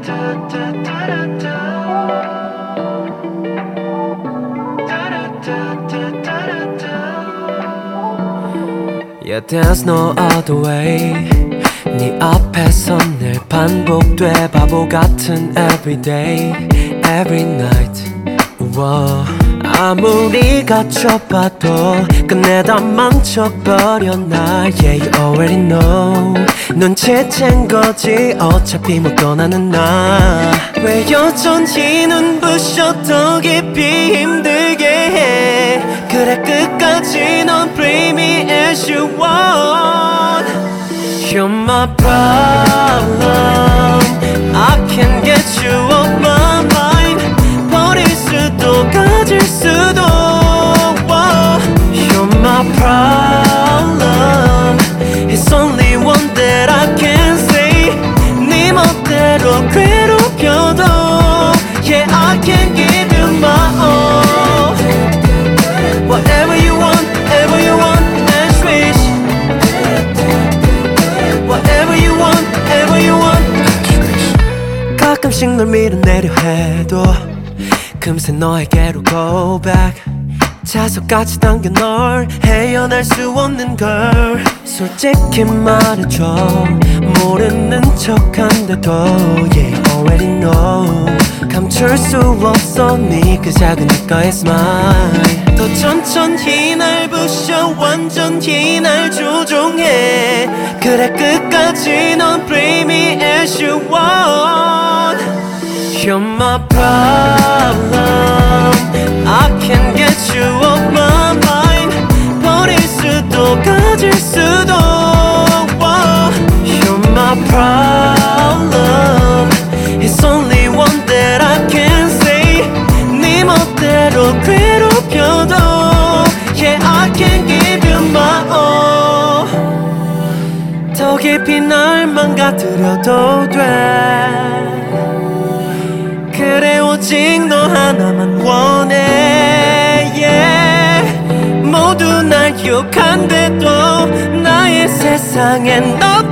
Yeah, there's no other way. 네 앞에서 늘 반복돼 바보 같은 everyday, every night. Whoa. 아무리 갖춰봐도 끝내 다 망쳐버려 나. Yeah, you already know. 눈치챈 거지 어차피 못 떠나는 나. 왜 여전히 눈부셔 더 깊이 힘들게 해. 그래 끝까지 넌 play me as you want. You're my problem. I can't get you off my mind. 버릴 수도 가질 수도. You're my problem. It's only one that I can say. 네 멋대로 괴롭혀도 Yeah, I can give you my all. Whatever you want, ever you want, and switch. Whatever you want, ever you want, and switch. 가끔씩 널 밀어내려 해도 금세 너에게로 go back. 자석같이 당겨 널 헤어날 수 없는 걸. 솔직히 말해줘 모르는 척한데도 Yeah, already know. 감출 수 없어 네 그 작은 입가의 smile. 더 천천히 날 부셔 완전히 날 조종해. 그래 끝까지 넌 play me as you want. You're my problem. I can't get you off my mind. 버릴 수도 가질 수도. You're my problem. It's only one that I can say. 네 멋대로 괴롭혀도 Yeah, I can give you my all. 더 깊이 날 망가뜨려도 돼. 그래 오직 너 하나만 원해 yeah. 모두 날 욕한데도 나의 세상엔 너